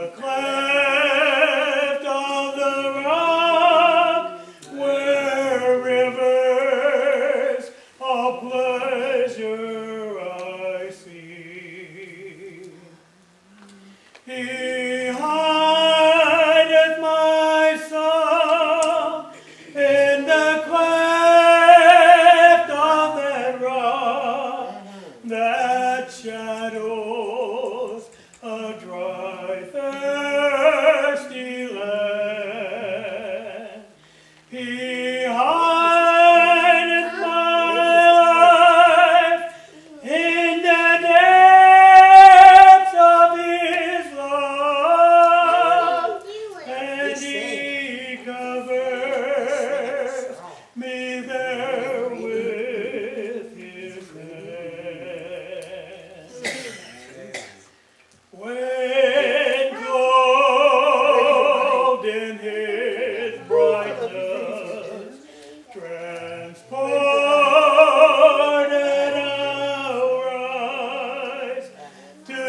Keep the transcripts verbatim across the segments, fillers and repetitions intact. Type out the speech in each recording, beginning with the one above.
cleft of the rock where rivers of pleasure I see. He hideth my soul in the cleft of that rock that shadows a dry, thirsty land. He hideth my life in the depths of his love, and he covers me there with his hand. When clothed in his brightness, transported I'll rise to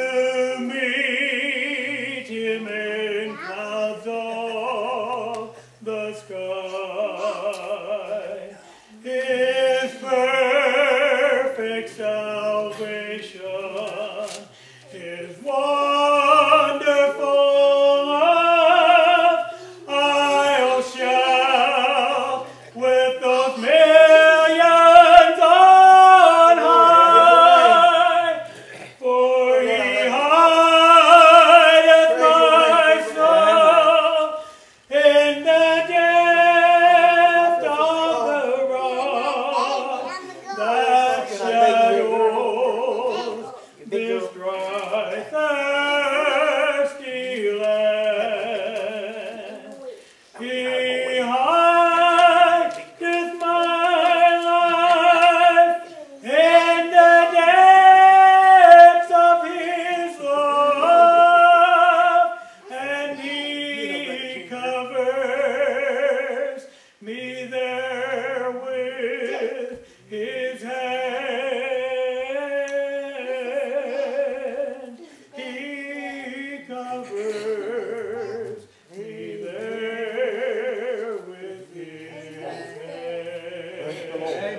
meet him in clouds of the sky. His perfect salvation is wonderful love. I'll shout with those millions on high, for he hideth my soul in the depth of the rock that shadows this dry, thirsty land. He hideth my life in the depths of his love, and he covers me there with his hand. He covers me there with his hand.